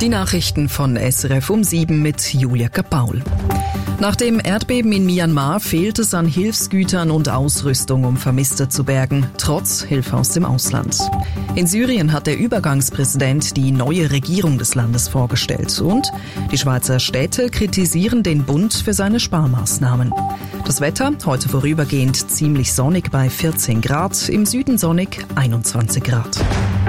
Die Nachrichten von SRF um 7 mit Julia Kapaul. Nach dem Erdbeben in Myanmar fehlt es an Hilfsgütern und Ausrüstung, um Vermisste zu bergen, trotz Hilfe aus dem Ausland. In Syrien hat der Übergangspräsident die neue Regierung des Landes vorgestellt und die Schweizer Städte kritisieren den Bund für seine Sparmaßnahmen. Das Wetter heute vorübergehend ziemlich sonnig bei 14 Grad, im Süden sonnig 21 Grad.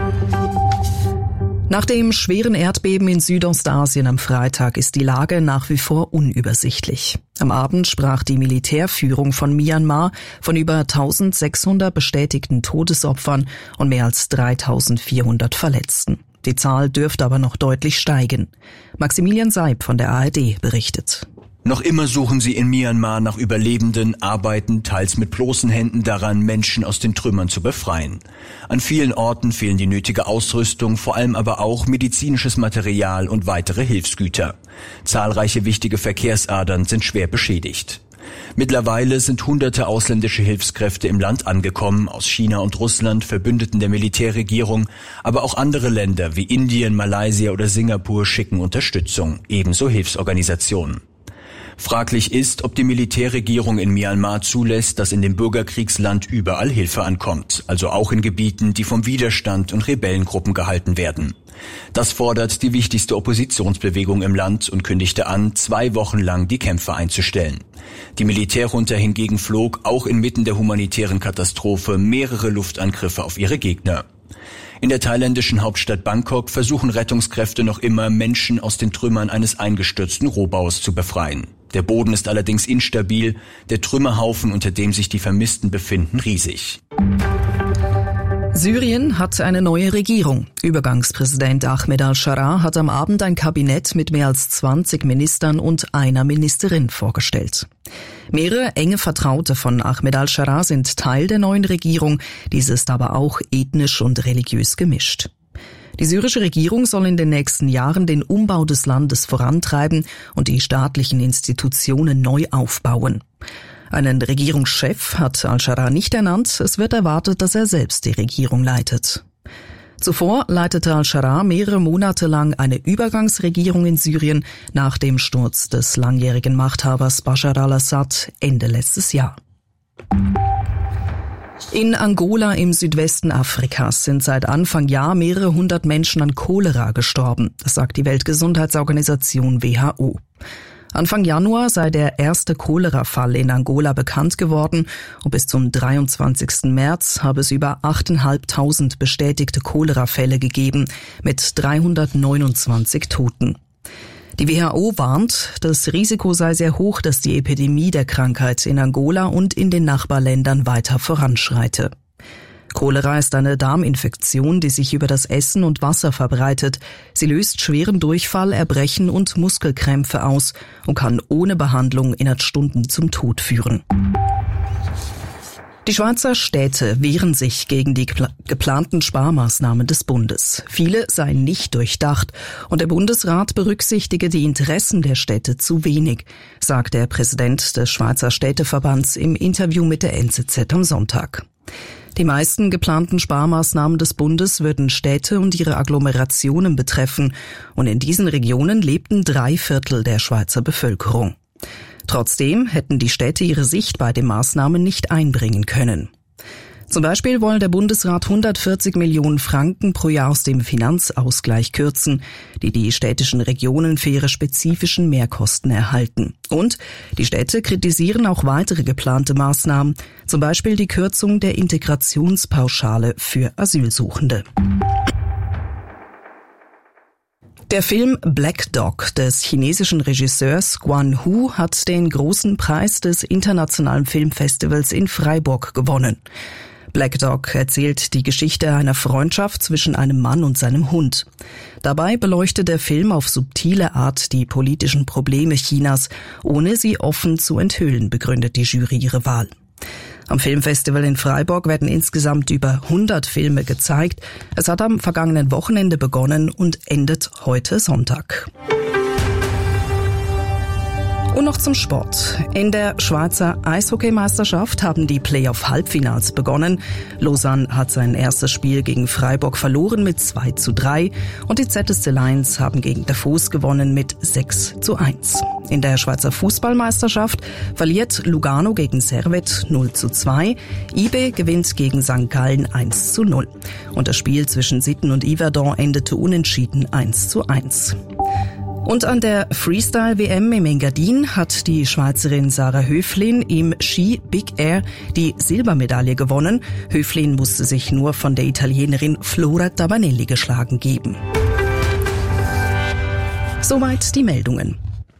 Nach dem schweren Erdbeben in Südostasien am Freitag ist die Lage nach wie vor unübersichtlich. Am Abend sprach die Militärführung von Myanmar von über 1600 bestätigten Todesopfern und mehr als 3400 Verletzten. Die Zahl dürfte aber noch deutlich steigen. Maximilian Seib von der ARD berichtet. Noch immer suchen sie in Myanmar nach Überlebenden, arbeiten teils mit bloßen Händen daran, Menschen aus den Trümmern zu befreien. An vielen Orten fehlen die nötige Ausrüstung, vor allem aber auch medizinisches Material und weitere Hilfsgüter. Zahlreiche wichtige Verkehrsadern sind schwer beschädigt. Mittlerweile sind hunderte ausländische Hilfskräfte im Land angekommen, aus China und Russland, Verbündeten der Militärregierung, aber auch andere Länder wie Indien, Malaysia oder Singapur schicken Unterstützung, ebenso Hilfsorganisationen. Fraglich ist, ob die Militärregierung in Myanmar zulässt, dass in dem Bürgerkriegsland überall Hilfe ankommt, also auch in Gebieten, die vom Widerstand und Rebellengruppen gehalten werden. Das fordert die wichtigste Oppositionsbewegung im Land und kündigte an, 2 Wochen lang die Kämpfe einzustellen. Die Militärjunta hingegen flog auch inmitten der humanitären Katastrophe mehrere Luftangriffe auf ihre Gegner. In der thailändischen Hauptstadt Bangkok versuchen Rettungskräfte noch immer, Menschen aus den Trümmern eines eingestürzten Rohbaus zu befreien. Der Boden ist allerdings instabil, der Trümmerhaufen, unter dem sich die Vermissten befinden, riesig. Syrien hat eine neue Regierung. Übergangspräsident Ahmed al-Sharaa hat am Abend ein Kabinett mit mehr als 20 Ministern und einer Ministerin vorgestellt. Mehrere enge Vertraute von Ahmed al-Sharaa sind Teil der neuen Regierung, diese ist aber auch ethnisch und religiös gemischt. Die syrische Regierung soll in den nächsten Jahren den Umbau des Landes vorantreiben und die staatlichen Institutionen neu aufbauen. Einen Regierungschef hat al-Sharaa nicht ernannt, es wird erwartet, dass er selbst die Regierung leitet. Zuvor leitete al-Sharaa mehrere Monate lang eine Übergangsregierung in Syrien nach dem Sturz des langjährigen Machthabers Bashar al-Assad Ende letztes Jahr. In Angola im Südwesten Afrikas sind seit Anfang Jahr mehrere hundert Menschen an Cholera gestorben, das sagt die Weltgesundheitsorganisation WHO. Anfang Januar sei der erste Cholera-Fall in Angola bekannt geworden und bis zum 23. März habe es über 8.500 bestätigte Cholera-Fälle gegeben mit 329 Toten. Die WHO warnt, das Risiko sei sehr hoch, dass die Epidemie der Krankheit in Angola und in den Nachbarländern weiter voranschreite. Cholera ist eine Darminfektion, die sich über das Essen und Wasser verbreitet. Sie löst schweren Durchfall, Erbrechen und Muskelkrämpfe aus und kann ohne Behandlung innerhalb Stunden zum Tod führen. Die Schweizer Städte wehren sich gegen die geplanten Sparmaßnahmen des Bundes. Viele seien nicht durchdacht und der Bundesrat berücksichtige die Interessen der Städte zu wenig, sagt der Präsident des Schweizer Städteverbands im Interview mit der NZZ am Sonntag. Die meisten geplanten Sparmaßnahmen des Bundes würden Städte und ihre Agglomerationen betreffen und in diesen Regionen lebten 3/4 der Schweizer Bevölkerung. Trotzdem hätten die Städte ihre Sicht bei den Maßnahmen nicht einbringen können. Zum Beispiel wollen der Bundesrat 140 Millionen Franken pro Jahr aus dem Finanzausgleich kürzen, die städtischen Regionen für ihre spezifischen Mehrkosten erhalten. Und die Städte kritisieren auch weitere geplante Maßnahmen, zum Beispiel die Kürzung der Integrationspauschale für Asylsuchende. Der Film Black Dog des chinesischen Regisseurs Guan Hu hat den großen Preis des Internationalen Filmfestivals in Freiburg gewonnen. Black Dog erzählt die Geschichte einer Freundschaft zwischen einem Mann und seinem Hund. Dabei beleuchtet der Film auf subtile Art die politischen Probleme Chinas, ohne sie offen zu enthüllen, begründet die Jury ihre Wahl. Am Filmfestival in Freiburg werden insgesamt über 100 Filme gezeigt. Es hat am vergangenen Wochenende begonnen und endet heute Sonntag. Und noch zum Sport. In der Schweizer Eishockeymeisterschaft haben die Playoff-Halbfinals begonnen. Lausanne hat sein erstes Spiel gegen Freiburg verloren mit 2:3 und die ZSC Lions haben gegen Davos gewonnen mit 6:1. In der Schweizer Fußballmeisterschaft verliert Lugano gegen Servette 0:2. IB gewinnt gegen St. Gallen 1:0. Und das Spiel zwischen Sitten und Yverdon endete unentschieden 1:1. Und an der Freestyle-WM im Engadin hat die Schweizerin Sarah Höflin im Ski Big Air die Silbermedaille gewonnen. Höflin musste sich nur von der Italienerin Flora Tabanelli geschlagen geben. Soweit die Meldungen.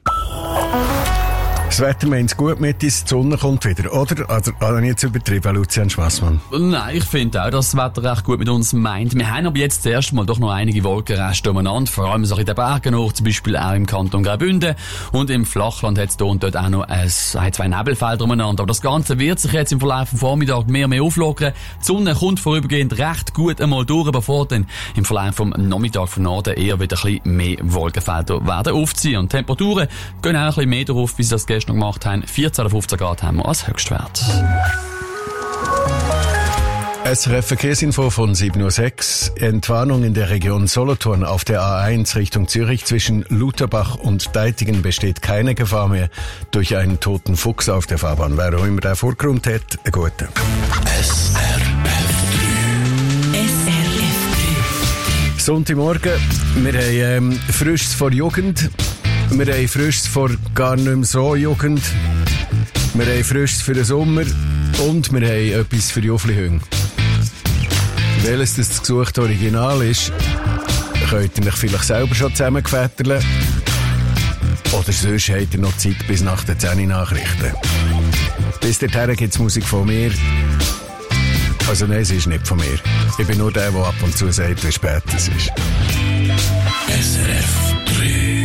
Das Wetter meint's gut mit uns, die Sonne kommt wieder, oder? Also nicht zu übertrieben, Lucian Schwassmann. Nein, ich finde auch, dass das Wetter recht gut mit uns meint. Wir haben aber jetzt zuerst mal doch noch einige Wolkenreste umeinander, vor allem so in den Bergen hoch, zum Beispiel auch im Kanton Graubünden. Und im Flachland hat es hier und dort auch noch zwei Nebelfelder umeinander. Aber das Ganze wird sich jetzt im Verlauf des Vormittags mehr und mehr auflockern. Die Sonne kommt vorübergehend recht gut einmal durch, bevor dann im Verlauf des Nachmittags von Norden eher wieder ein bisschen mehr Wolkenfelder werden aufziehen. Und die Temperaturen gehen auch ein bisschen mehr darauf, wie sie das gestern noch gemacht haben. 14 oder 15 Grad haben wir als Höchstwert. SRF Verkehrsinfo von 7:06 Uhr. Entwarnung in der Region Solothurn auf der A1 Richtung Zürich zwischen Lutherbach und Deitigen besteht keine Gefahr mehr durch einen toten Fuchs auf der Fahrbahn. Wer auch immer den Vorgrund hat, einen guten. Sonntagmorgen, wir haben Frisches vor Jugend. Wir haben Frisches vor gar nicht mehr so Jugend. Wir haben Frisches für den Sommer. Und wir haben etwas für Juflihüng. Welches das gesuchte Original ist, könnt ihr euch vielleicht selber schon zusammenfetteln. Oder sonst habt ihr noch Zeit bis nach den 10 Nachrichten. Bis dahin gibt es Musik von mir. Also nein, es ist nicht von mir. Ich bin nur der ab und zu sagt, wie spät es ist. SRF 3.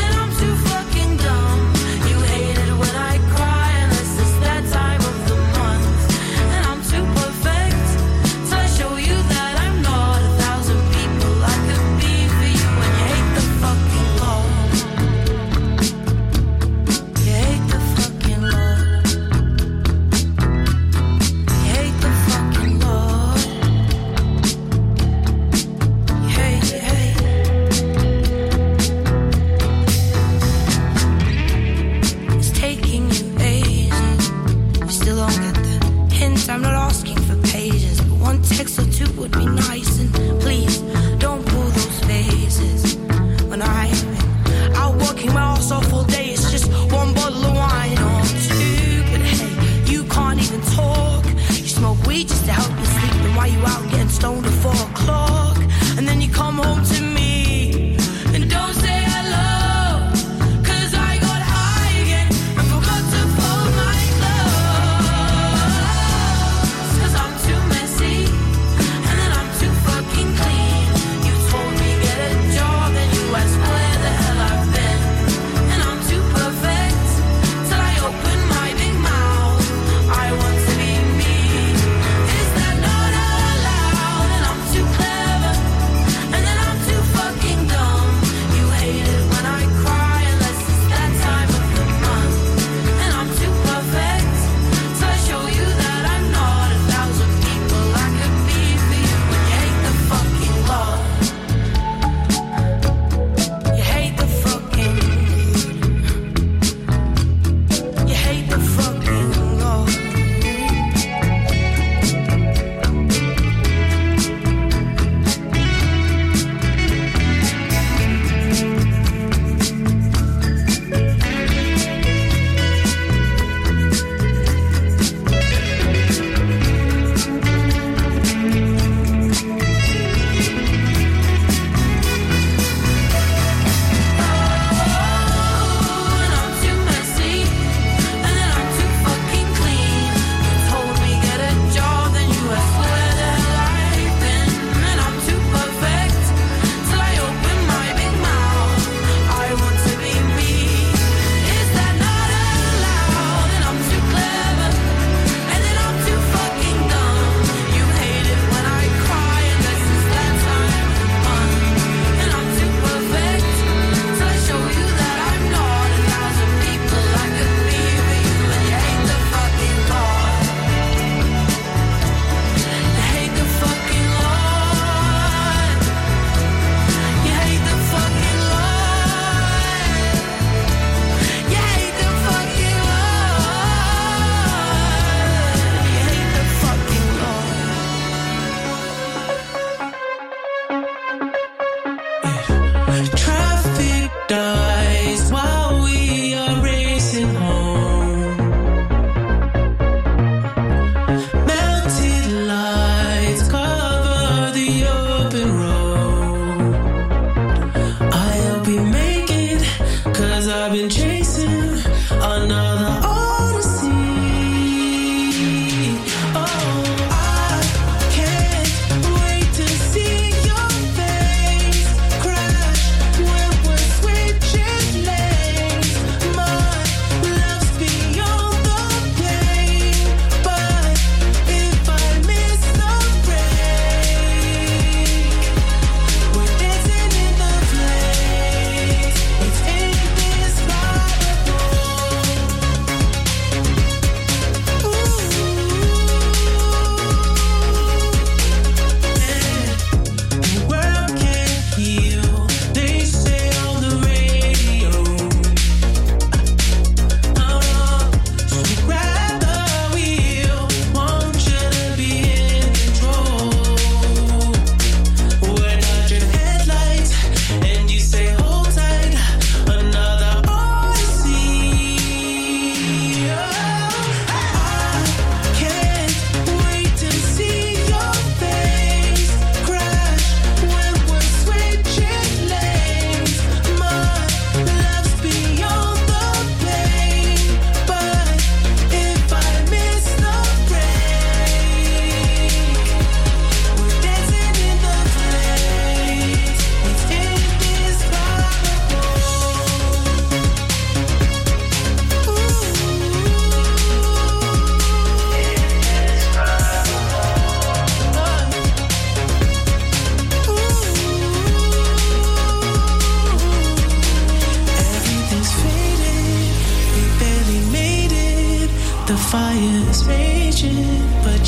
The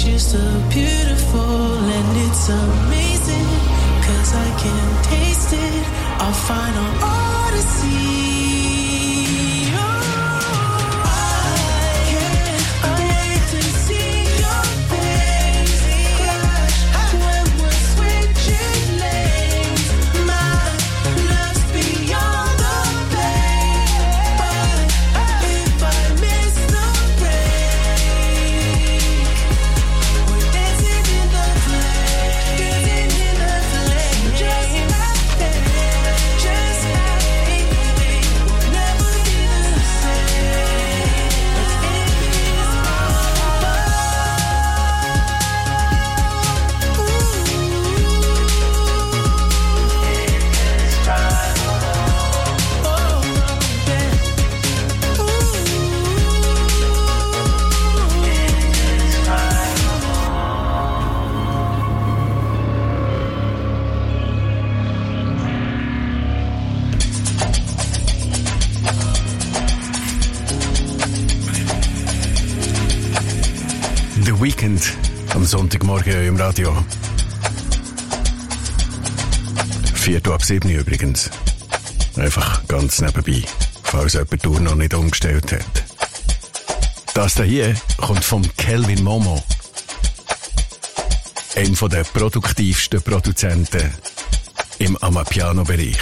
you're so beautiful and it's amazing, 'cause I can taste it, our final odyssey. Weekend am Sonntagmorgen im Radio. 6:45 übrigens. Einfach ganz nebenbei, falls jemand die Tour noch nicht umgestellt hat. Das hier kommt vom Kelvin Momo. Einer der produktivsten Produzenten im Amapiano-Bereich.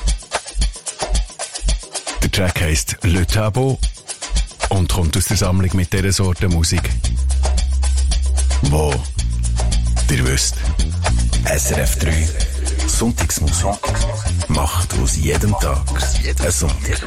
Der Track heisst Le Tableau und kommt aus der Sammlung mit dieser Sorte Musik, wo ihr wisst. SRF 3 Sonntagsmusik macht aus jedem Tag ein Sonntag.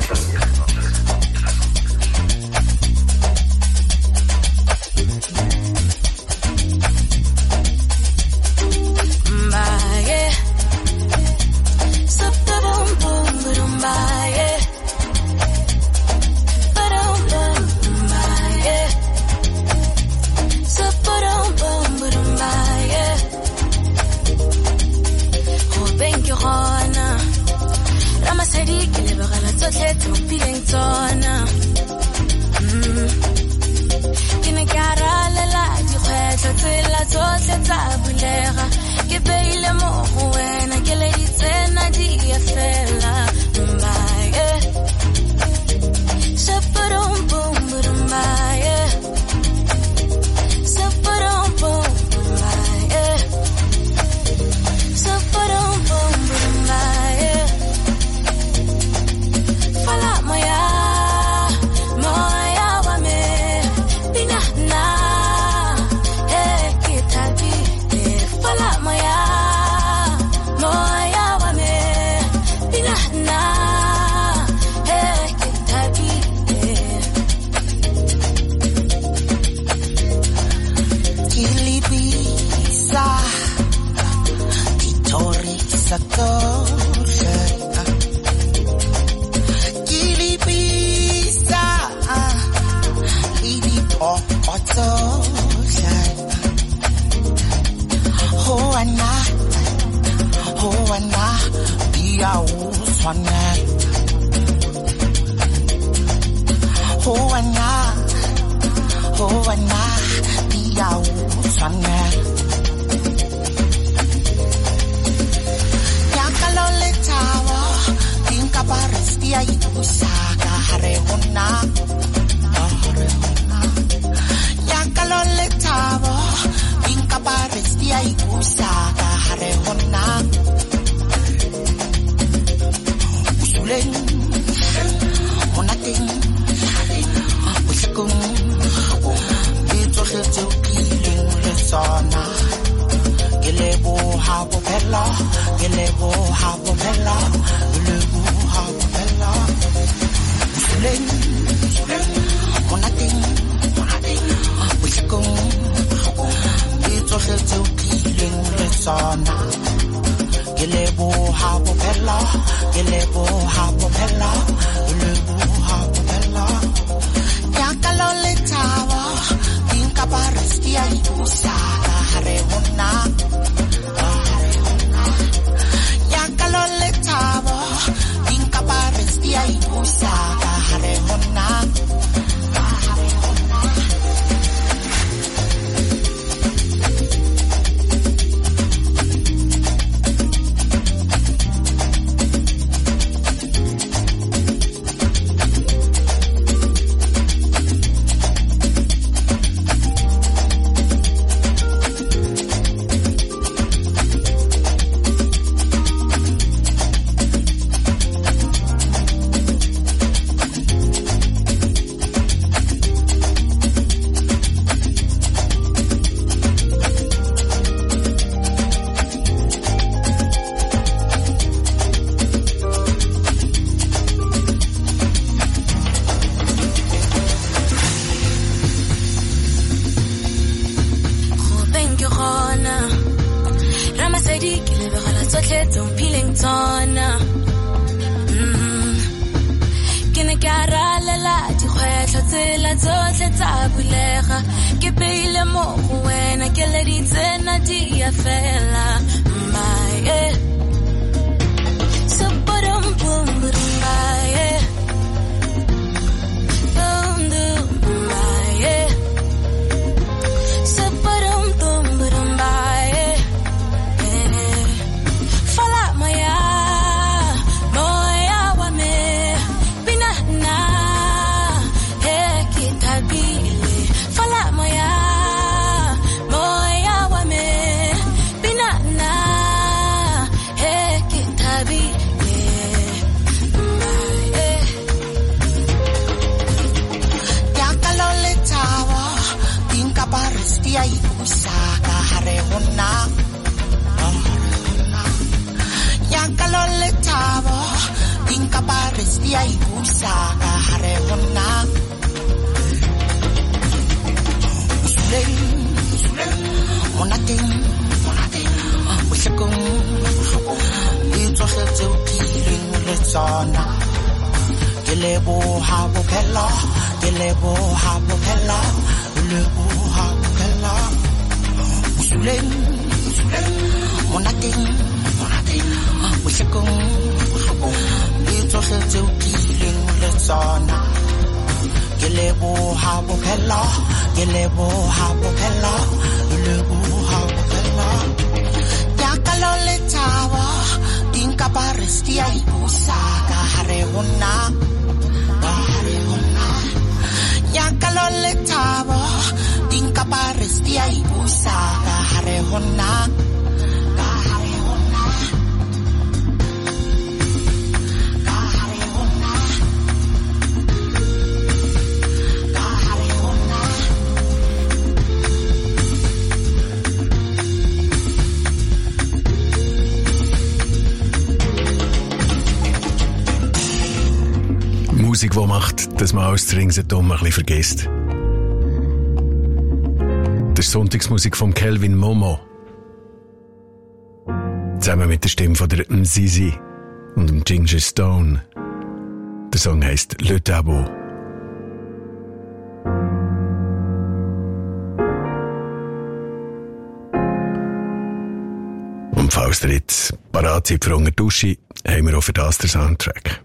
tsotlhe tse o mphileng tsona. Ke ne ke a ralela dikgwetlho tsela tsotlhe tsa bulega, ke beile mo go wena ke leditse na di a fela. Mmae so boom boom boom mmae boom boom mmae so boom boom boom mmae fala moya wa me bina na he kitabile fala moya wa me bina na he kitabile. Paristia ikusaka harehona Yankalole tabo Dinka paristia ikusaka harehona Usuleng Monating Ushakong Itsohetse ukiling letsona Gelebo habo pela Gelebo habo pela Gelebo habo pela Usuleng Monating Ushakong Itsohetse ukiling letsona Gelebo habo pela Gelebo habo pela Gelebo habo pela Yakalole tawa Dinka paristia ikusaka harehona Yakalole tabo Dinka paristia ikusaka harehona Musik, die macht, dass man alles ringsherum ein bisschen vergisst. Das ist Sonntagsmusik von Kelvin Momo. Zusammen mit der Stimme von der Mzizi und dem Ginger Stone. Der Song heisst Le Tabou. Und falls ihr jetzt parat seid für unter die Dusche, haben wir auch für das den Soundtrack.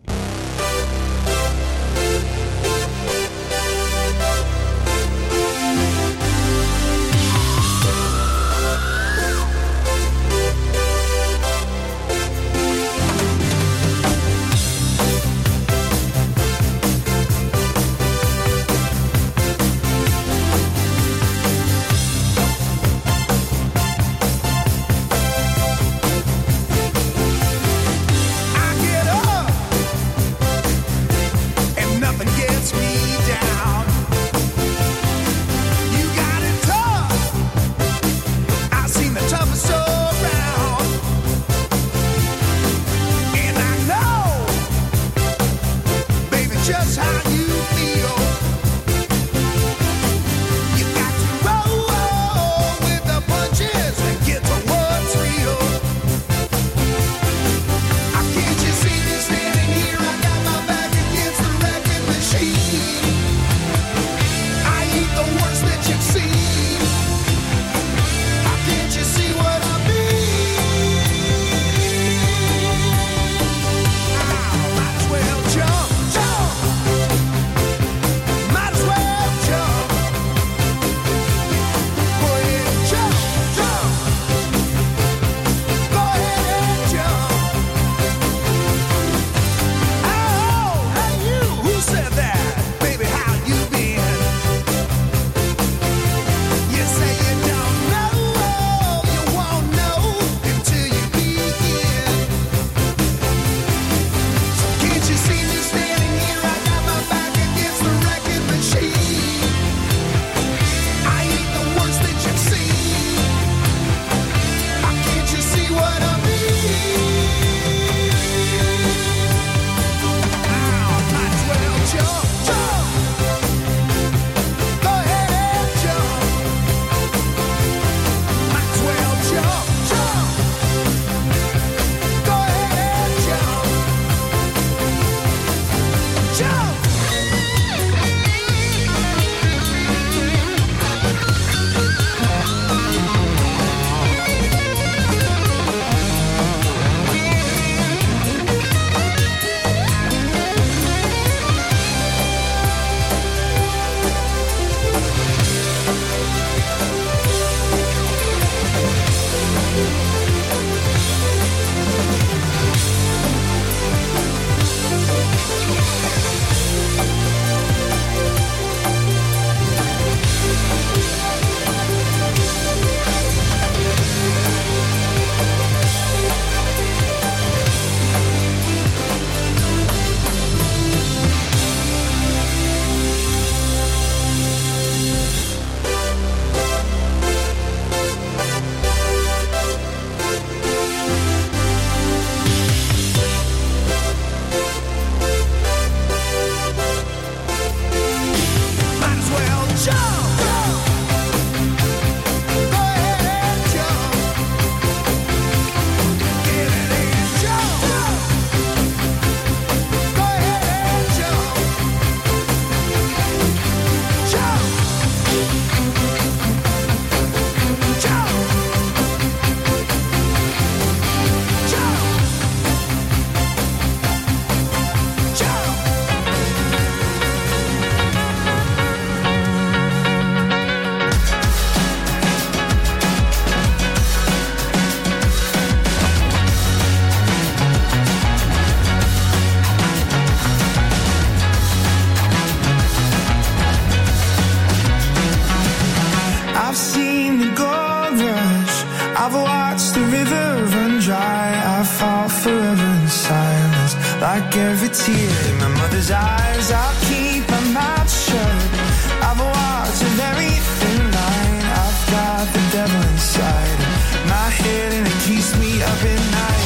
watch the river run dry, I fall forever in silence. Like every tear in my mother's eyes, I'll keep my mouth shut. I've watched a very thin line. I've got the devil inside my head and it keeps me up at night.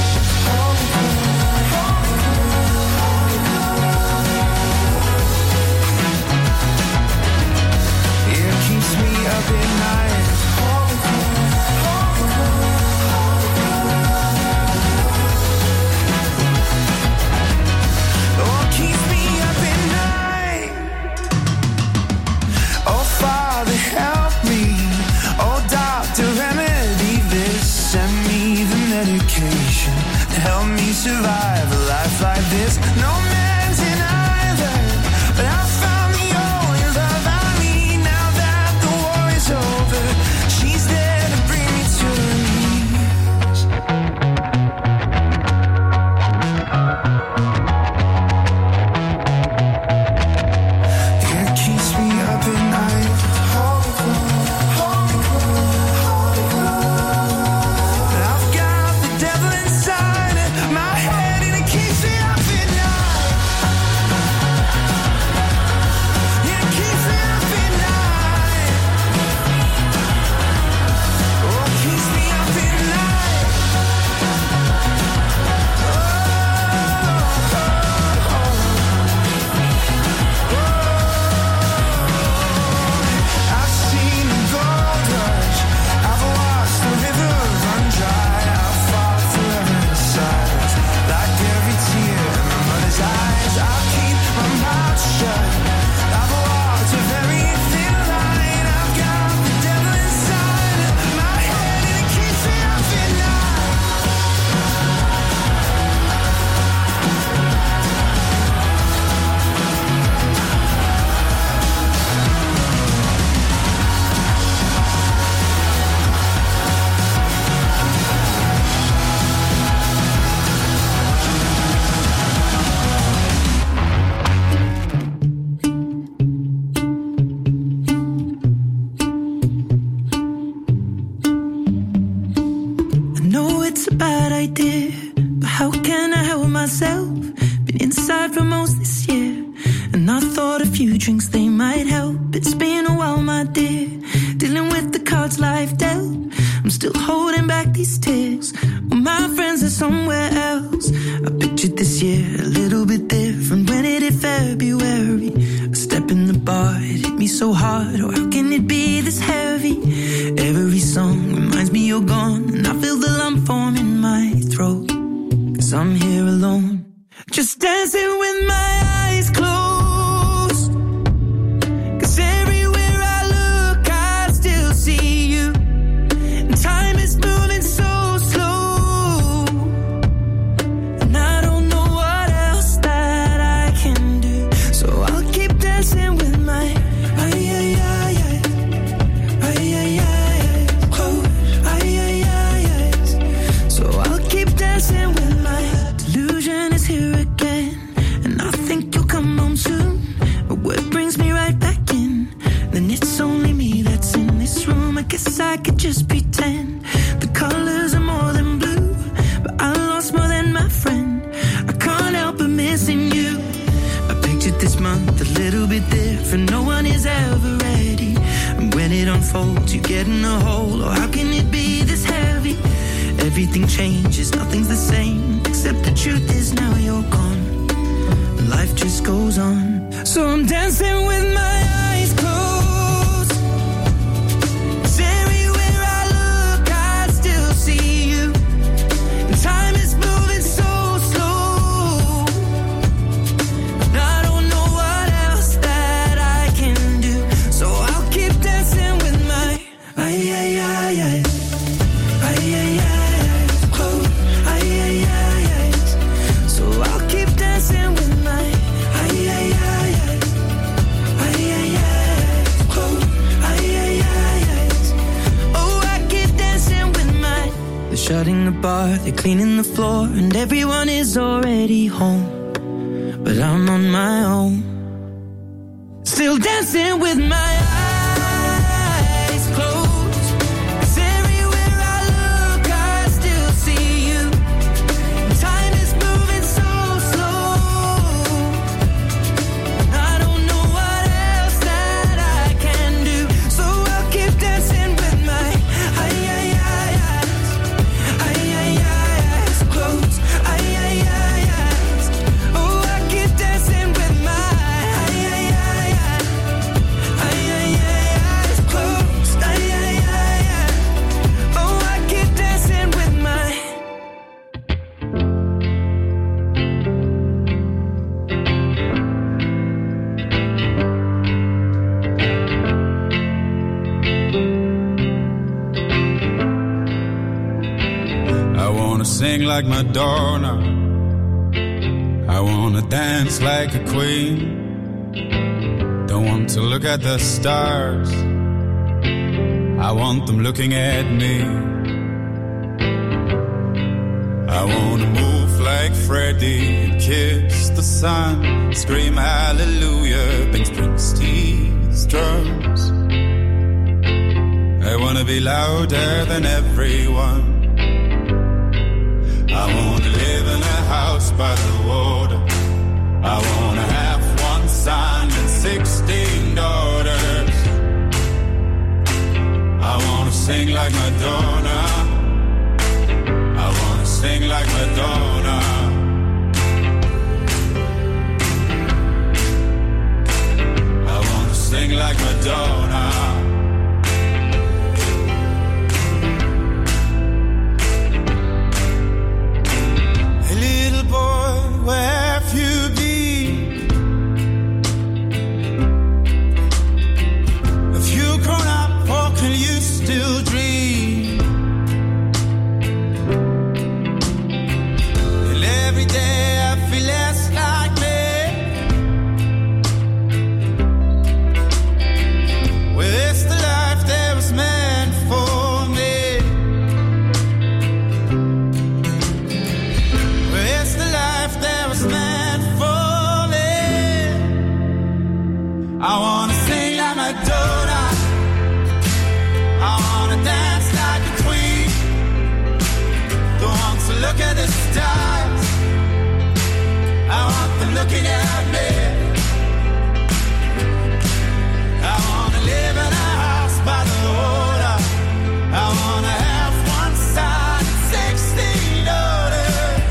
Yeah, it keeps me up at night. Oh, keeps me up at night. Oh, Father, help me. Oh, doctor, remedy this. Send me the medication to help me survive a life like this. No man's in either, but I found the only love I need. Now that the war is over, she's there to bring me to her knees. Yeah, it keeps me up at night. Hold me close, hold me close, hold me close. And I've got the devil inside my head and it keeps me up at night. Yeah, it keeps me up at night. Oh, it keeps me up at night. I've seen the gold rush. I've watched the river run dry. I've fought forever in silence. Like every tear in my mother's eyes, I'll keep my mouth shut. I've walked a very thin line. I've got the devil inside my head and it keeps me up at night. I know it's a bad idea, but how can I help myself? Been inside for most this year, and I thought a few drinks they might help. It's been a while, my dear, dealing with the cards life dealt. I'm still holding back these tears, well, my friends are somewhere else. I pictured this year a little bit different when it hit February. A step in the bar, it hit me so hard. Oh, how can it be this heavy? Every song reminds me you're gone, and I feel the lump form in my throat. 'Cause I'm here alone, just dancing with my eyes closed. 'Cause everywhere I look, I still see you. And time is moving so slow, and I don't know what else that I can do. So I'll keep dancing with my close. So I'll keep dancing with my delusion is here again, and I think you'll come home soon. But what brings me right back in? Then it's only me that's in this room. I guess I could just pretend the colors are more than blue, but I lost more than my friend. I can't help but missing you. I pictured this month a little bit different. No one is ever ready, and when it unfolds, you get in a hole. Oh, how can it be this heavy? Everything changes, nothing's the same, except the truth is now you're gone. Life just goes on. So I'm dancing with my eyes closed. 'Cause everywhere I look, I still see you. And time is moving so slow, and I don't know what else that I can do. So I'll keep dancing with my close. So I'll keep dancing with my close. Oh, I keep dancing with my. They're shutting the bar, they're cleaning the floor, and everyone is already home, but I'm on my own, still dancing with my eyes closed. 'Cause everywhere I look, I wanna sing like Madonna. I wanna dance like a queen. Don't want to look at the stars. I want them looking at me. I wanna move like Freddie, kiss the sun, scream hallelujah, bang Springsteen's drums. I wanna be louder than everyone. I wanna live in a house by the water. I wanna have one son and 16 daughters. I wanna sing like Madonna. I wanna sing like Madonna. I wanna sing like Madonna. Hey little boy, where have you been? Have you grown up or can you still dream? And every day I feel less like me. Where's the life that was meant for me? Where's the life that was meant for me? I wanna sing like Madonna. I wanna dance like a queen. Don't want to look at the stars. I want them looking at me. I wanna live in a house by the water. I wanna have one son and 16 daughters.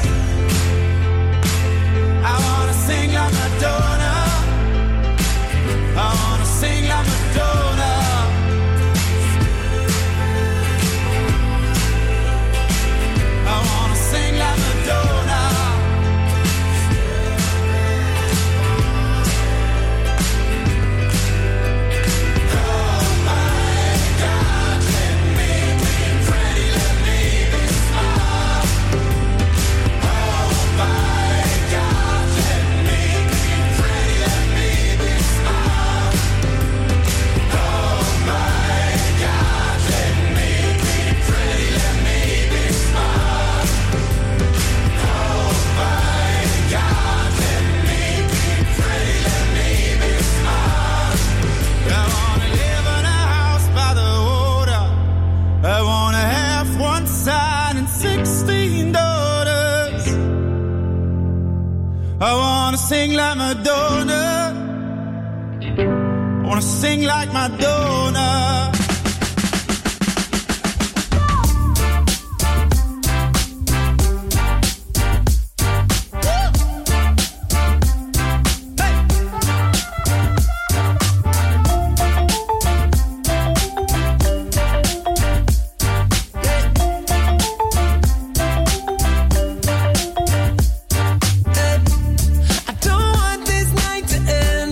I wanna sing like Madonna. I wanna sing like Madonna. I wanna sing like Madonna. Oh my God, let me be pretty, let me be smart. Oh my God, let me be pretty, let me be smart. Oh my God, let me be pretty, let me be smart. Oh my God, let me be pretty, let me be smart. I wanna live in a house by the water. I wanna have one son and 16 daughters. I wanna sing like Madonna. I wanna sing like Madonna. I don't want this night to end.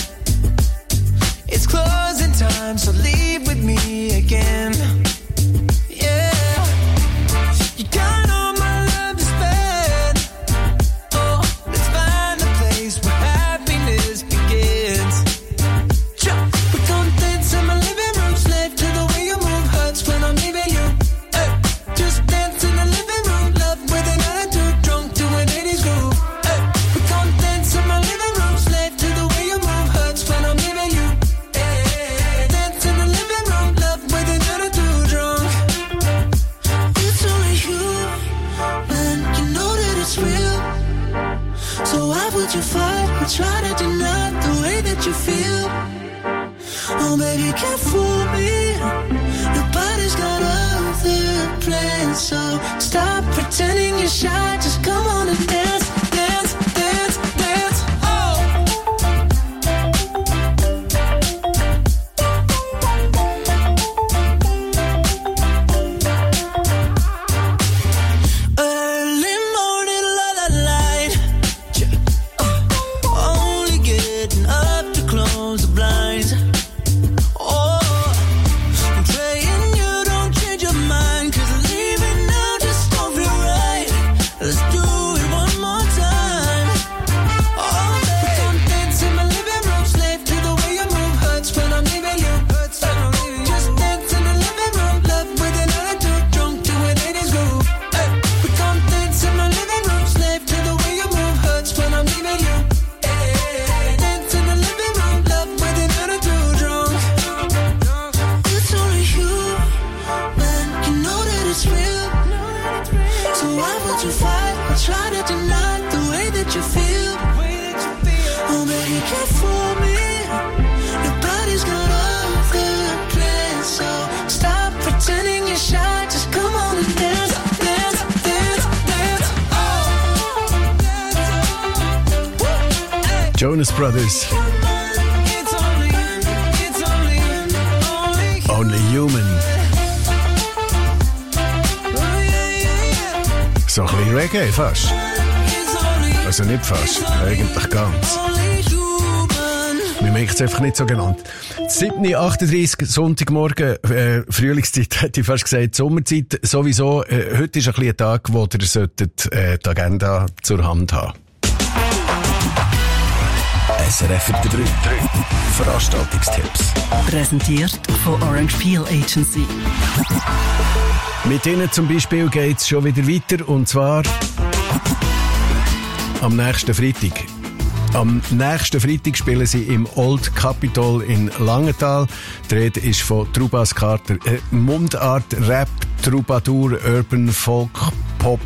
It's closing time, so leave with me again. Yeah, you got all my love to spend. Oh, let's find a place where happiness begins. We gon' dance in my living room, slave to the way you move, hurts when I'm leaving you. Hey, just dance in the living room, love with an attitude, drunk to an 80s groove. Hey, we gon' dance in my living room, slave to the way you move, hurts when I'm leaving you. Hey, dance in the living room, love with an attitude, drunk. It's only you, man, you know that it's real. So why would you fight or try to deny the way that you feel? Oh baby, can't fool me. Nobody's got other plans, so stop pretending you're shy. Just come on and dance, dance, dance, dance. Oh. Early morning, la la light. Only getting up to close the blinds. Oh, I'm praying you don't change your mind, 'cause leaving now just don't feel right. why would you fight or try to deny the way that you feel? Oh baby, can't fool me. Nobody's got other plans, so stop pretending you're shy. Just come on and dance, dance, dance, dance. Oh. Jonas Brothers. Only Human. So ein bisschen Reggae fast. Also nicht fast, eigentlich ganz. Wir merken es einfach nicht so genannt. 7.38 Sonntagmorgen, Frühlingszeit, hätte ich fast gesagt, Sommerzeit sowieso. Heute ist ein bisschen ein Tag, wo ihr solltet, die Agenda zur Hand haben. SRF 3. Veranstaltungstipps. Präsentiert von Orange Peel Agency. Mit ihnen zum Beispiel geht es schon wieder weiter, und zwar am nächsten Freitag. Am nächsten Freitag spielen sie im Old Capitol in Langenthal. Die Rede ist von Trubas Carter. Mundart, Rap, Troubadour, Urban, Folk, Pop,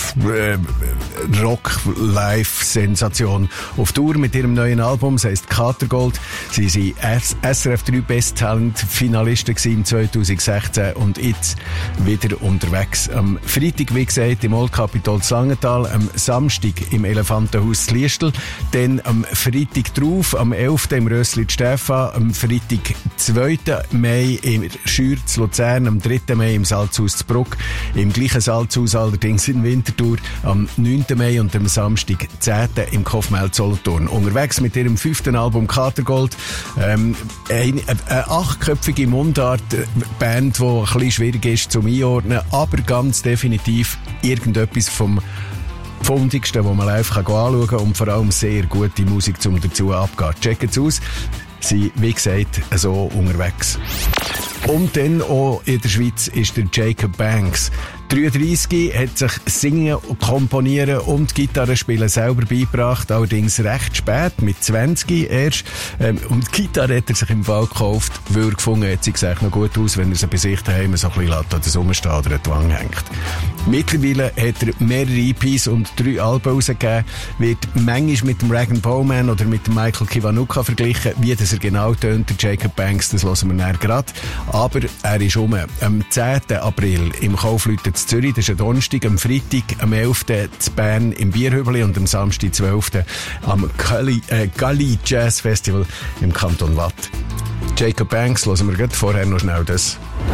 Rock, Live-Sensation. Auf Tour mit ihrem neuen Album, das heisst Katergold. Sie waren SRF 3 Best Talent Finalisten im 2016 und jetzt wieder unterwegs. Am Freitag, wie gesagt, im Old Capitol zu Langenthal, am Samstag im Elefantenhaus zu Liestel, dann am Freitag drauf, am 11. im Rössli Stefan, am Freitag 2. Mai im Schür zu Luzern, am 3. Mai im Salzhaus zu Bruck, im gleichen Salzhaus allerdings in Winterthur, am 9. Mai und am Samstag 10. im Kaufmel Solothurn. Unterwegs mit ihrem 5. Album Katergold, eine 8-köpfige Mundart-Band, die ein bisschen schwierig ist zum Einordnen, aber ganz definitiv irgendetwas vom Fundigsten, wo man live anschauen kann, und vor allem sehr gute Musik zum dazu abgehen. Checkt es aus. Sie, wie gesagt, so unterwegs. Und dann auch in der Schweiz ist der Jacob Banks. 33 hat sich Singen, Komponieren und Gitarre spielen selber beigebracht, allerdings recht spät, mit 20 erst. Und die Gitarre hat er sich im Fall gekauft, weil er gefunden hat, sie sieht noch gut aus, wenn er sie bei sich daheim so ein bisschen an der Sommerstehen oder an die Wange hängt. Mittlerweile hat er mehrere EPs und 3 Alben rausgegeben, wird manchmal mit dem Rag & Bowman oder mit dem Michael Kiwanuka verglichen. Wie das er genau tönt, der Jacob Banks, das hören wir nachher gerade. Aber er ist am 10. April im Kaufleuten in Zürich, das ist ein Donnerstag, am Freitag, am 11. in Bern im Bierhübeli und am Samstag, 12. am Galli Jazz Festival im Kanton Watt. Jacob Banks, hören wir gerade vorher noch schnell das.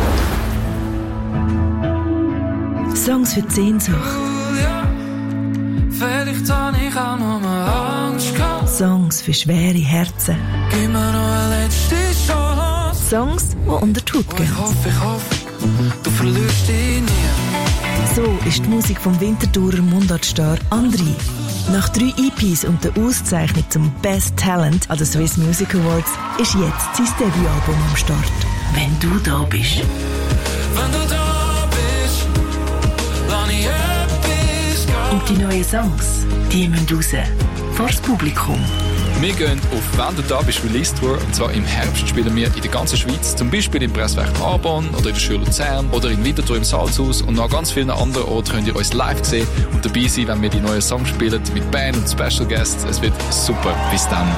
Songs für die Sehnsucht. Vielleicht habe ich auch noch mal Angst gehabt. Songs für schwere Herzen. Gib mir noch eine letzte Chance. Songs, die unter die Haut gehen. Ich hoffe, du verlierst dich nie. So ist die Musik vom Winterthurer Mundartstar André. Nach 3 EPs und der Auszeichnung zum Best Talent an den Swiss Music Awards ist jetzt sein Debütalbum am Start. Wenn du da bist. Wenn du da bist, lass ich etwas gehen. Und die neuen Songs, die müssen raus. Vor das Publikum. Wir gehen auf «Wenn du da bist» Release Tour, und zwar im Herbst spielen wir in der ganzen Schweiz, zum Beispiel im Presswerk Arbonne oder in der Schule Luzern oder in Winterthur im Salzhaus, und noch ganz vielen anderen Orten könnt ihr uns live sehen und dabei sein, wenn wir die neuen Songs spielen, mit Band und Special Guests. Es wird super. Bis dann.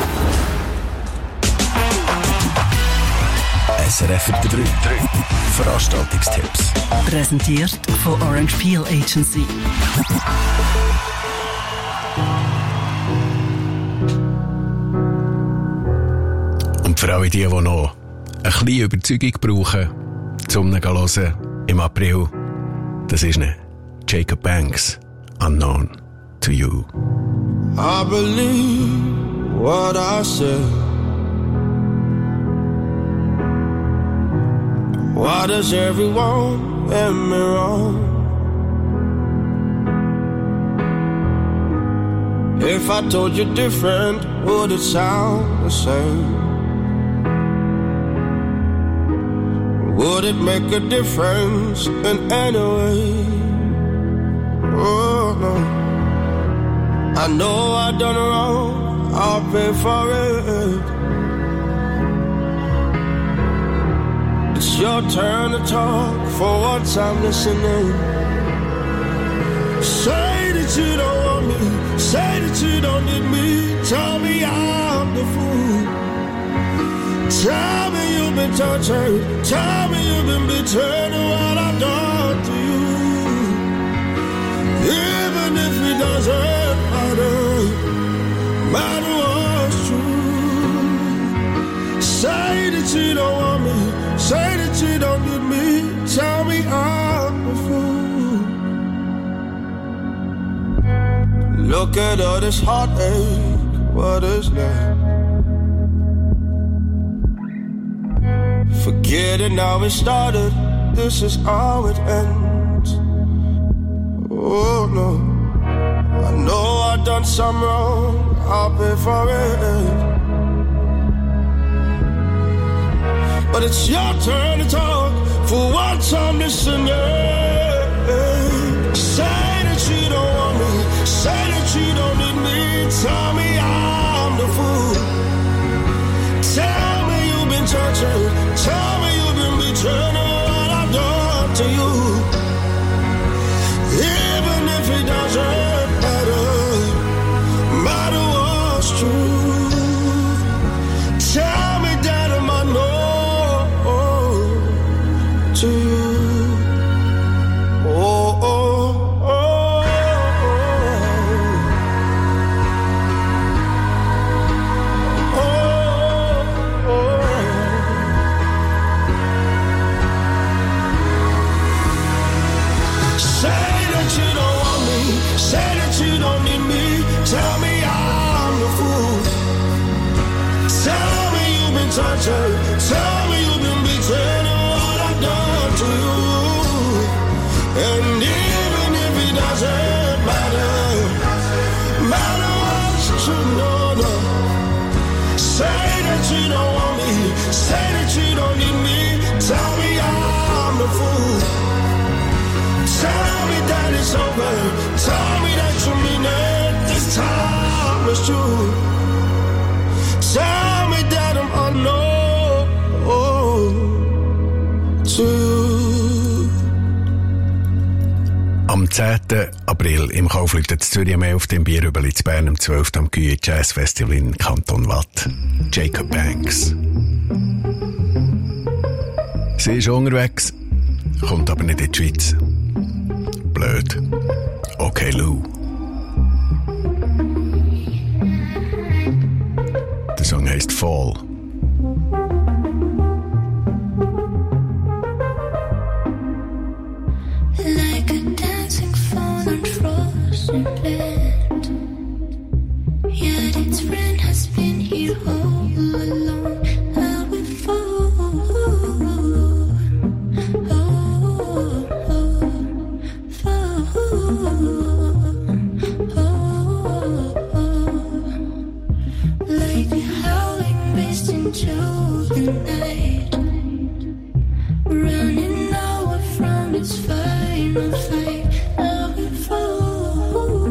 SRF 3. Veranstaltungstipps. Präsentiert von Orange Peel Agency. Und für alle die noch ein bisschen Überzeugung brauchen, um ihn zu hören im April, das ist ne Jacob Banks, Unknown to You. I believe what I said. Why does everyone get me wrong? If I told you different, would it sound the same? Would it make a difference in any way? Oh no, I know I done wrong, I'll pay for it. It's your turn to talk, for once I'm listening. you don't need me. Tell me I'm the fool. Tell me you've been tortured. Tell me you've been betrayed and what I've done to you. Even if it doesn't matter what's true. Say that you don't want me. Say that you don't need me. Tell me I'm the fool. Look at all this heartache. What is left? Forgetting how it started. This is how it ends. Oh no, I know I've done some wrong. I'll pay for it. But it's your turn to talk. For once I'm listening. Say that you don't want me. Say that you don't need me. Tell me I'm the fool. Tell me you've been tortured. Tell me you've been betrayed. What I've done to you. Even if it doesn't matter what's true. Tell me that I'm unknown to you. Oh, oh, oh, oh, oh, oh. Say that you don't want me. Say that you don't need me. Tell me I'm the fool. Tell me you've been tortured. Tell me you've been betrayed and what I've done to you. And even if it doesn't matter what's true, no. Say that you don't want me. Say that you don't need me. Tell me I'm the fool. Tell me that it's over. Tell me that you mean it. This time is true. Tell me that I'm unknown to you. Am 10. April im Kaufleuten in Zürich, am 11. im Bierhübeli in Bern, am 12. am Güye Jazz Festival in Kanton Watt. Jacob Banks. Sie ist unterwegs, kommt aber nicht in die Schweiz. Blöd. Okay, Lou. Der Song heisst Fall. Like a dancing fawn on frozen land. Yet its friend has been here all along. How we fall. Like a howling beast into the night, running away from its final fight. Now we fall,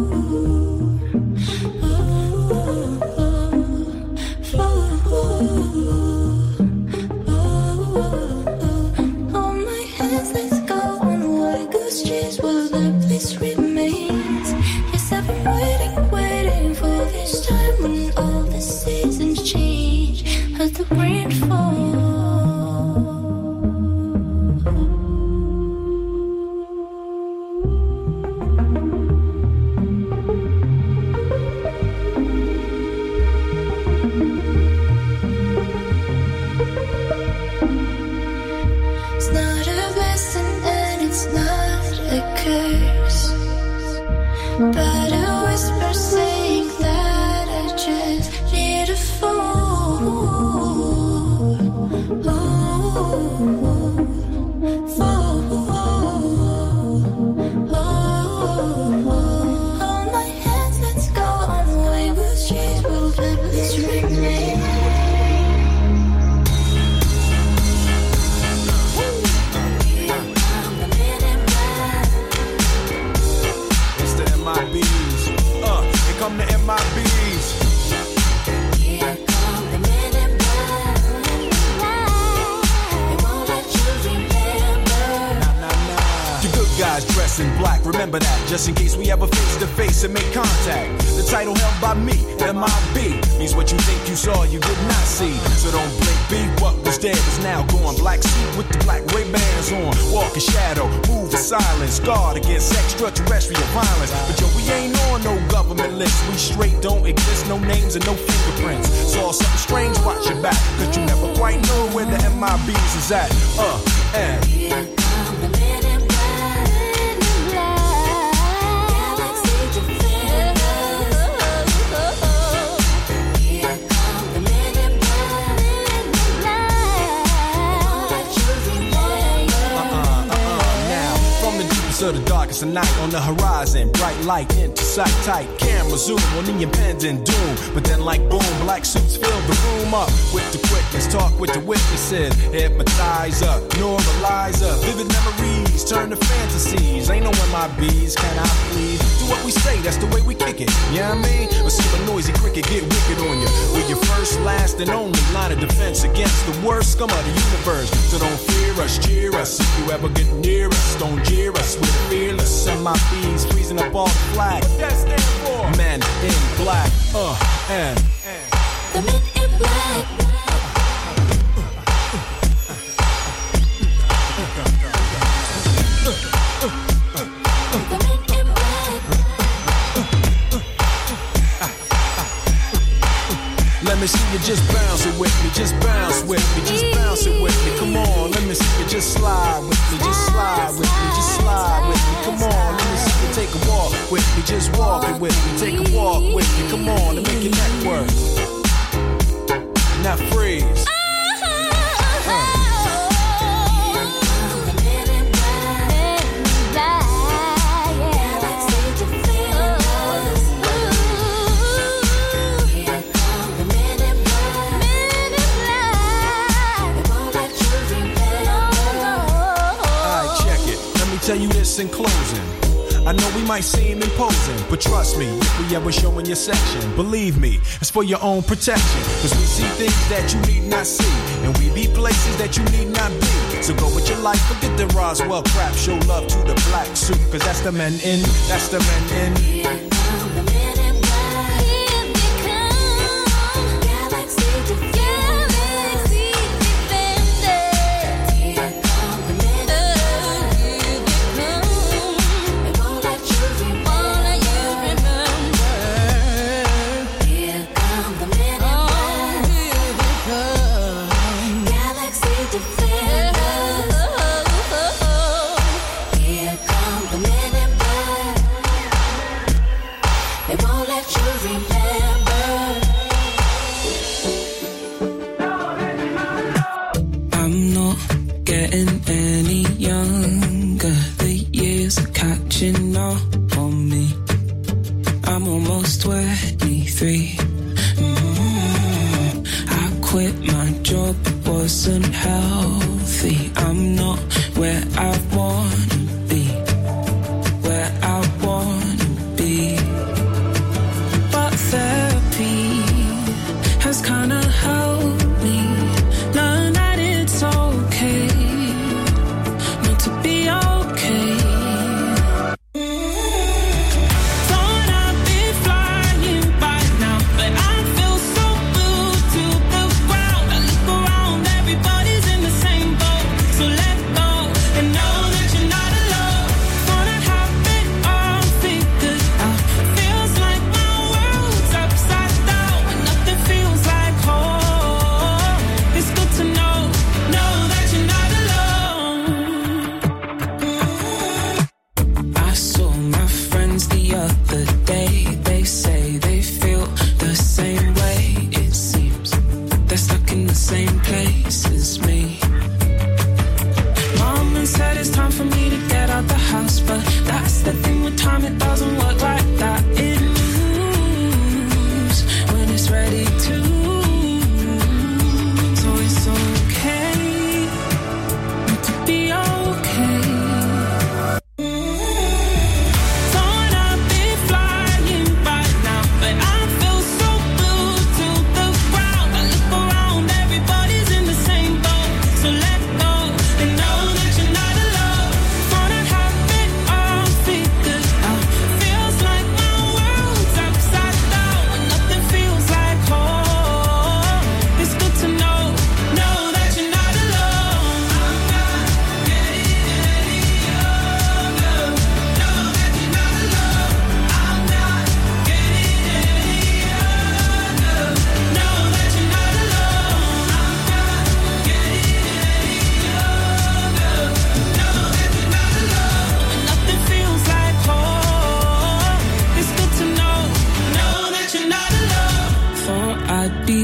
on my hands, let's go on white goose chase while the place remains. Yes, I've been waiting for this time when all the seasons change as the rain falls. It's not a blessing and it's not a curse, but a whisper saying that I just need a fall. On my hands, let's go on wayward streets where memories remain. Remember that, just in case we ever face to face and make contact. The title held by me, M.I.B. means what you think you saw, you did not see. So don't blink, be what was dead is now gone. Black suit with the black Ray-Bans on. Walk in shadow, move in silence. Guard against extraterrestrial violence. But yo, we ain't on no government list. We straight don't exist, no names and no fingerprints. Saw something strange, watch your back, cause you never quite know where the MIBs is at. And here come the men in black. Galaxy defenders. Here come the men in black. Now, from the deepest of the darkest of night, on the horizon, bright light into sight, tight camera zoom on the impending doom. But then like boom, black suits fill the room up with the quickness, talk with the witnesses, hypnotizer, normalizer, vivid memories turn to fantasies. Ain't no MIBs, can I please? Do what we say, that's the way we kick it, you know what I mean? Or see a noisy cricket get wicked on you. We're your first, last, and only line of defense against the worst scum of the universe. So don't fear us, cheer us. If you ever get near us, don't jeer us. We're fearless, MIBs freezing up all the flag. What that stand for? Men in black, and the men in black. Let me see you just bounce it with me, just bounce with me, just bounce it with me. Come on, let me see you just slide with me, just slide with me, just slide with me. Come on, let me see you take a walk with me, just walk it with me, take a walk with me. Come on, and make your neck work. Now freeze. Tell you this in closing. I know we might seem imposing, but trust me, if we ever show in your section, believe me, it's for your own protection. Cause we see things that you need not see, and we be places that you need not be. So go with your life, forget the Roswell crap, show love to the black suit, cause that's the men in, that's the men in. Here come the men in black. Here they come. Galaxy defenders. Here come the men in black. On me, I'm almost 23. I quit my job, it wasn't healthy. I'm not where I wanna be, where I wanna be. But therapy has kinda helped me learn that it's okay not to be okay. Figure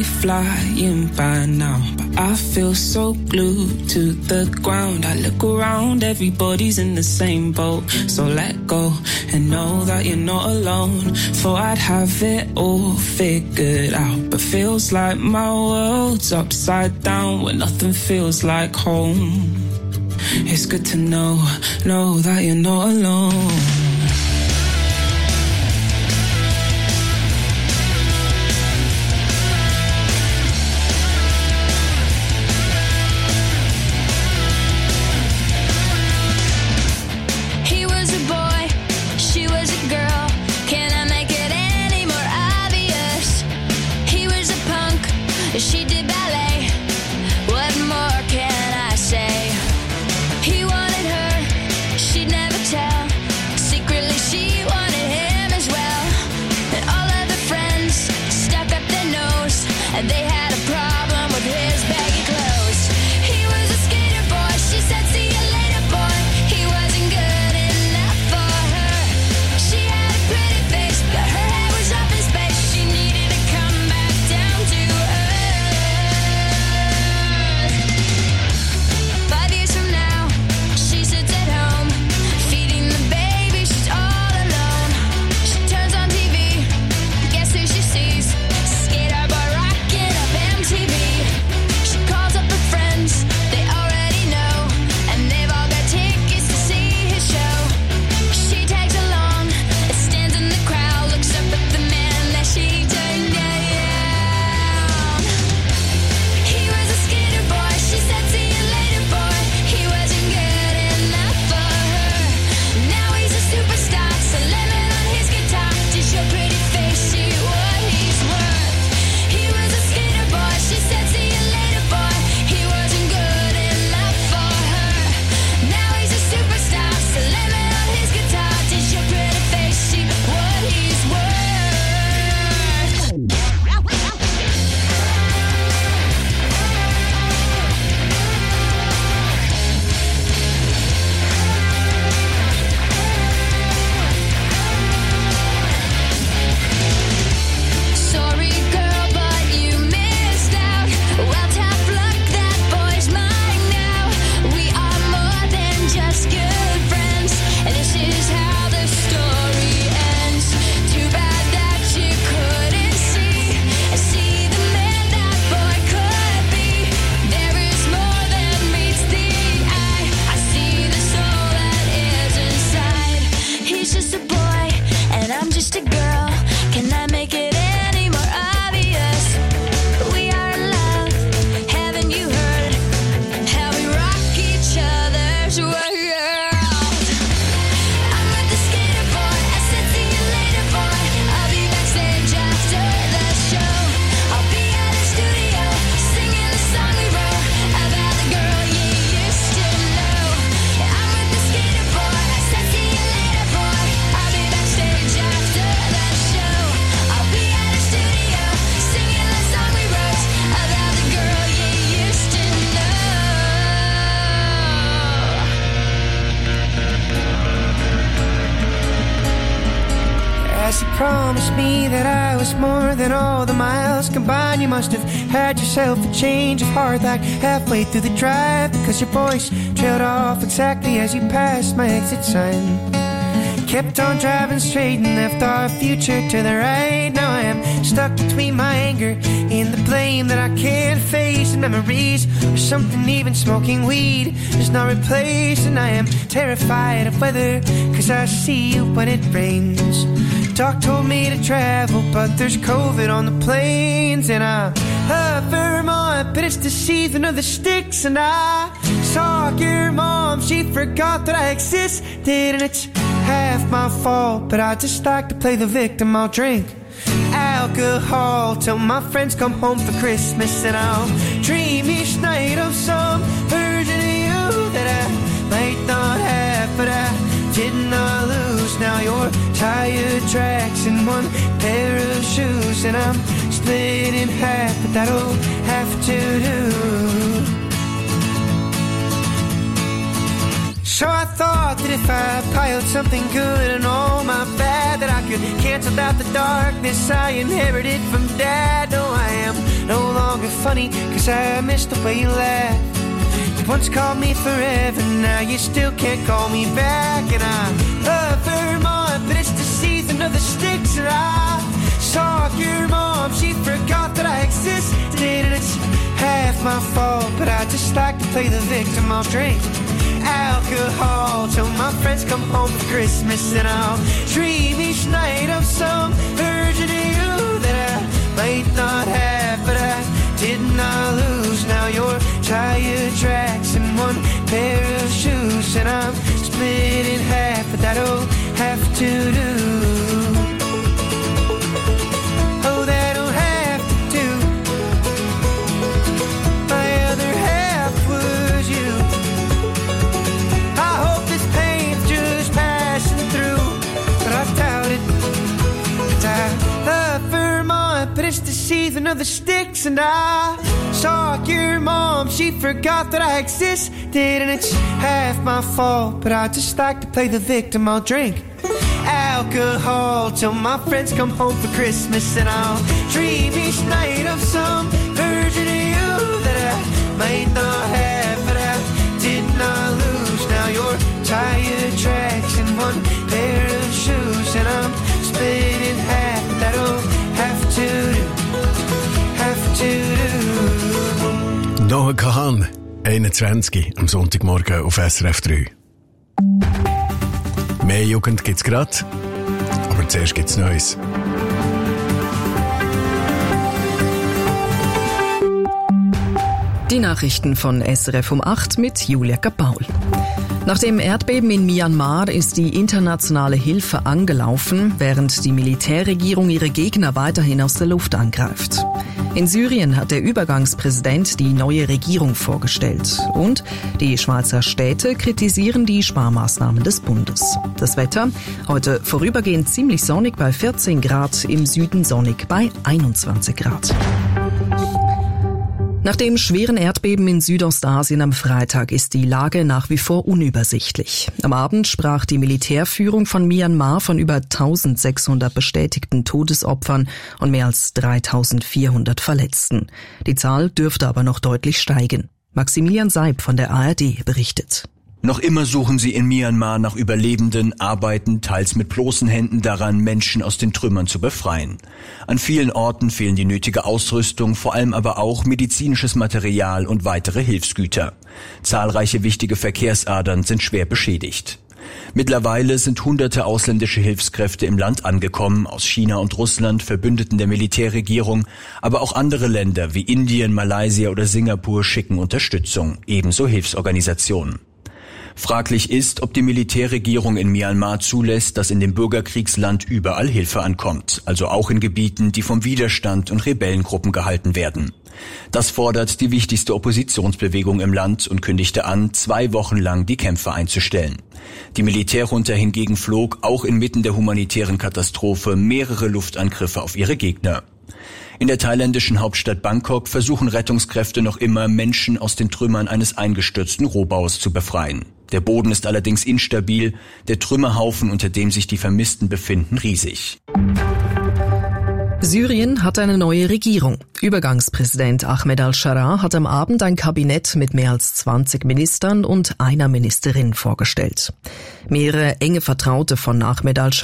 flying by now, but I feel so glued to the ground. I look around, everybody's in the same boat. So let go and know that you're not alone. Thought I'd have it all figured out, but feels like my world's upside down when nothing feels like home. It's good to know that you're not alone. She did ballet. What more can I say? He wanted her, she'd never tell. Secretly she wanted him as well. And all of the friends stuck up their nose, and they had a problem with his baggy clothes. He was a skater boy, she said see you later boy. He wasn't good enough for her. She had a pretty face, but her head was up in space. She needed to come back down to earth. 5 years from now, she sits at home, feeding the baby, she's all alone. She turns on TV, guess who she sees? Skater boy rocking up MTV. She calls up her friends, they already know, and they've all got tickets to see his show. She tags along, stands in the crowd, looks up at the man that she turned down. He was a skater boy, she said see you later boy. He wasn't good enough for her. Now he's a superstar, so lemon on his guitar. Did your pretty face see what he's worth? He was a skater boy, she said see you later boy. He wasn't good enough for her. Now he's a superstar, so lemon on his guitar. Did your pretty face see what he's worth? Sorry girl, but you missed out. Well, tough luck, that boy's mine now. We are more than just good friends, and this is how the story ends. Too bad that you couldn't see the man that boy could be. There is more than meets the eye. I see the soul that is inside. He's just a boy, and I'm just a girl. Can I make it any more obvious? We are in love. Haven't you heard how we rock each other's world? I'm with the skater boy. I said see you later boy. I'll be backstage after the show. I'll be at the studio singing the song we wrote about the girl you used to know. I'm with the skater boy. I said see you later boy. I'll be backstage after the show. I'll be at the studio singing the song we wrote about the girl you used to know. As you promised me that I was more than all the miles combined, you must have had yourself a change of heart like halfway through the drive, because your voice trailed off exactly as you passed my exit sign. Kept on driving straight and left our future to the right. Now I am stuck between my anger and the blame that I can't face, and memories or something even smoking weed does not replace. And I am terrified of weather, cause I see you when it rains. Doc told me to travel, but there's COVID on the planes. And I love Vermont, but it's the season of the sticks. And I saw your mom, she forgot that I existed. And it's half my fault, but I just like to play the victim. I'll drink alcohol till my friends come home for Christmas, and I'll dream each night of some version of you that I might not have, but I did not lose. Now you're tire tracks and one pair of shoes, and I'm split in half, but that'll have to do. So I thought that if I piled something good and all my bad, that I could cancel out the darkness I inherited from Dad. No, I am no longer funny, 'cause I miss the way you laugh. You once called me forever, now you still can't call me back. And I love Vermont, but it's the season of the sticks. And I saw your mom, she forgot that I existed. And it's half my fault, but I just like to play the victim. I'll drink alcohol till my friends come home for Christmas. And I'll dream each night of some version of you that I might not have, but I did not lose. Now you're tire tracks and one pair of shoes, and I'm split in half, but that'll have to do. Oh, that'll have to do. My other half was you. I hope this pain's just passing through, but I doubt it. 'Cause I love Vermont, but it's the season of the sticks. And I saw your mom, she forgot that I existed. And it's half my fault, but I just like to play the victim. I'll drink alcohol till my friends come home for Christmas. And I'll dream each night of some version of you that I might not have, but I did not lose. Now you're tire tracks and one pair of shoes, and I'm split in half, but that'll have to do, have to do. Noah Kahan, 21, am Sonntagmorgen auf SRF 3. Mehr Jugend gibt's grad, aber zuerst gibt's Neues. Die Nachrichten von SRF um 8 mit Julia Kapaul. Nach dem Erdbeben in Myanmar ist die internationale Hilfe angelaufen, während die Militärregierung ihre Gegner weiterhin aus der Luft angreift. In Syrien hat der Übergangspräsident die neue Regierung vorgestellt. Und die Schweizer Städte kritisieren die Sparmaßnahmen des Bundes. Das Wetter heute vorübergehend ziemlich sonnig bei 14 Grad, im Süden sonnig bei 21 Grad. Nach dem schweren Erdbeben in Südostasien am Freitag ist die Lage nach wie vor unübersichtlich. Am Abend sprach die Militärführung von Myanmar von über 1600 bestätigten Todesopfern und mehr als 3400 Verletzten. Die Zahl dürfte aber noch deutlich steigen. Maximilian Seib von der ARD berichtet. Noch immer suchen sie in Myanmar nach Überlebenden, arbeiten teils mit bloßen Händen daran, Menschen aus den Trümmern zu befreien. An vielen Orten fehlen die nötige Ausrüstung, vor allem aber auch medizinisches Material und weitere Hilfsgüter. Zahlreiche wichtige Verkehrsadern sind schwer beschädigt. Mittlerweile sind hunderte ausländische Hilfskräfte im Land angekommen, aus China und Russland, Verbündeten der Militärregierung, aber auch andere Länder wie Indien, Malaysia oder Singapur schicken Unterstützung, ebenso Hilfsorganisationen. Fraglich ist, ob die Militärregierung in Myanmar zulässt, dass in dem Bürgerkriegsland überall Hilfe ankommt, also auch in Gebieten, die vom Widerstand und Rebellengruppen gehalten werden. Das fordert die wichtigste Oppositionsbewegung im Land und kündigte an, 2 Wochen lang die Kämpfe einzustellen. Die Militärjunta hingegen flog auch inmitten der humanitären Katastrophe mehrere Luftangriffe auf ihre Gegner. In der thailändischen Hauptstadt Bangkok versuchen Rettungskräfte noch immer, Menschen aus den Trümmern eines eingestürzten Rohbaus zu befreien. Der Boden ist allerdings instabil, der Trümmerhaufen, unter dem sich die Vermissten befinden, riesig. Syrien hat eine neue Regierung. Übergangspräsident Ahmed al-Sharaa hat am Abend ein Kabinett mit mehr als 20 Ministern und einer Ministerin vorgestellt. Mehrere enge Vertraute von Ahmed